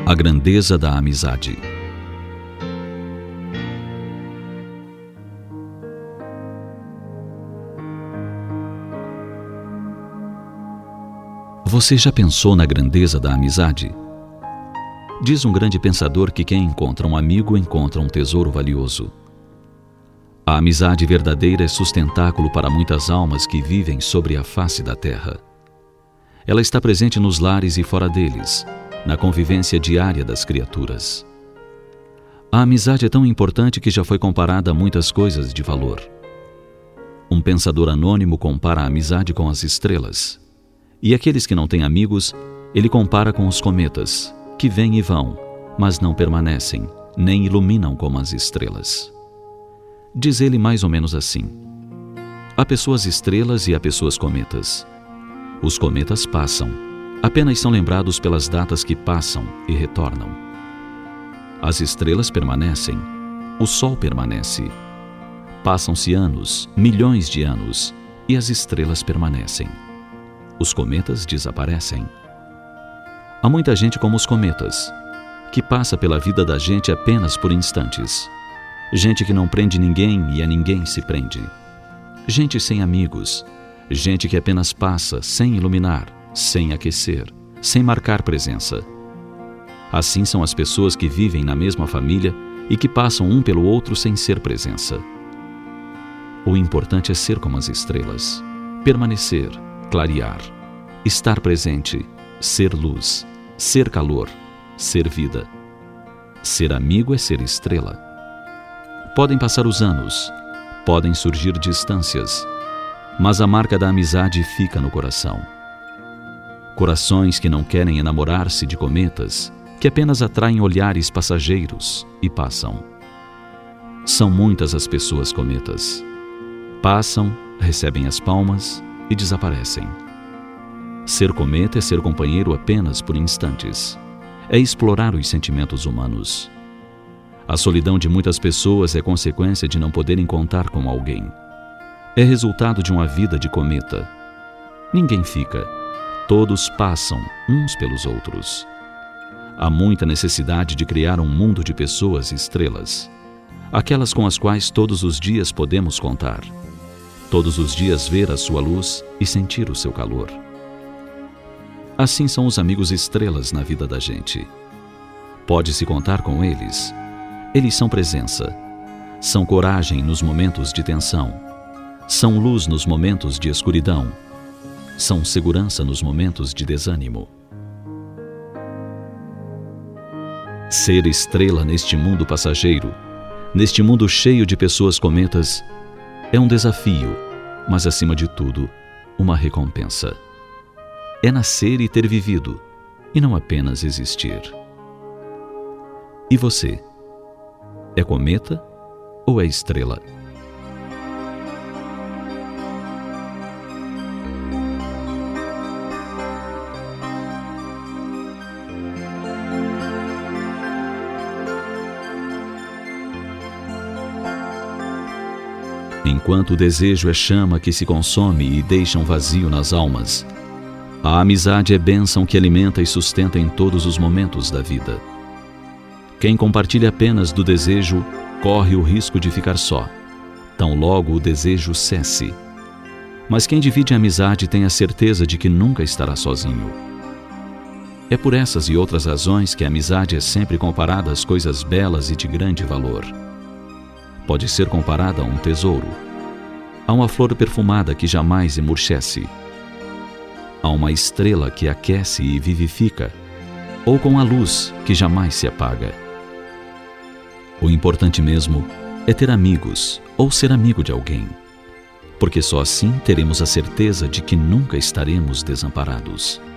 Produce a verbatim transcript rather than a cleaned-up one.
A grandeza da amizade. Você já pensou na grandeza da amizade? Diz um grande pensador que quem encontra um amigo encontra um tesouro valioso. A amizade verdadeira é sustentáculo para muitas almas que vivem sobre a face da terra. Ela está presente nos lares e fora deles, na convivência diária das criaturas. A amizade é tão importante que já foi comparada a muitas coisas de valor. Um pensador anônimo compara a amizade com as estrelas. E aqueles que não têm amigos, ele compara com os cometas, que vêm e vão, mas não permanecem, nem iluminam como as estrelas. Diz ele mais ou menos assim: há pessoas estrelas e há pessoas cometas. Os cometas passam, apenas são lembrados pelas datas que passam e retornam. As estrelas permanecem, o sol permanece. Passam-se anos, milhões de anos, e as estrelas permanecem. Os cometas desaparecem. Há muita gente como os cometas, que passa pela vida da gente apenas por instantes. Gente que não prende ninguém e a ninguém se prende. Gente sem amigos. Gente que apenas passa sem iluminar, sem aquecer, sem marcar presença. Assim são as pessoas que vivem na mesma família e que passam um pelo outro sem ser presença. O importante é ser como as estrelas, permanecer, clarear, estar presente, ser luz, ser calor, ser vida. Ser amigo é ser estrela. Podem passar os anos, podem surgir distâncias, mas a marca da amizade fica no coração. Corações que não querem enamorar-se de cometas, que apenas atraem olhares passageiros e passam. São muitas as pessoas cometas. Passam, recebem as palmas e desaparecem. Ser cometa é ser companheiro apenas por instantes. É explorar os sentimentos humanos. A solidão de muitas pessoas é consequência de não poderem contar com alguém. É resultado de uma vida de cometa. Ninguém fica. Todos passam uns pelos outros. Há muita necessidade de criar um mundo de pessoas estrelas. Aquelas com as quais todos os dias podemos contar. Todos os dias ver a sua luz e sentir o seu calor. Assim são os amigos estrelas na vida da gente. Pode-se contar com eles. Eles são presença. São coragem nos momentos de tensão. São luz nos momentos de escuridão. São segurança nos momentos de desânimo. Ser estrela neste mundo passageiro, neste mundo cheio de pessoas cometas, é um desafio, mas acima de tudo, uma recompensa. É nascer e ter vivido, e não apenas existir. E você? É cometa ou é estrela? Enquanto o desejo é chama que se consome e deixa um vazio nas almas, a amizade é bênção que alimenta e sustenta em todos os momentos da vida. Quem compartilha apenas do desejo corre o risco de ficar só, tão logo o desejo cesse. Mas quem divide a amizade tem a certeza de que nunca estará sozinho. É por essas e outras razões que a amizade é sempre comparada às coisas belas e de grande valor. Pode ser comparada a um tesouro, a uma flor perfumada que jamais emurchece, a uma estrela que aquece e vivifica, ou com a luz que jamais se apaga. O importante mesmo é ter amigos ou ser amigo de alguém, porque só assim teremos a certeza de que nunca estaremos desamparados.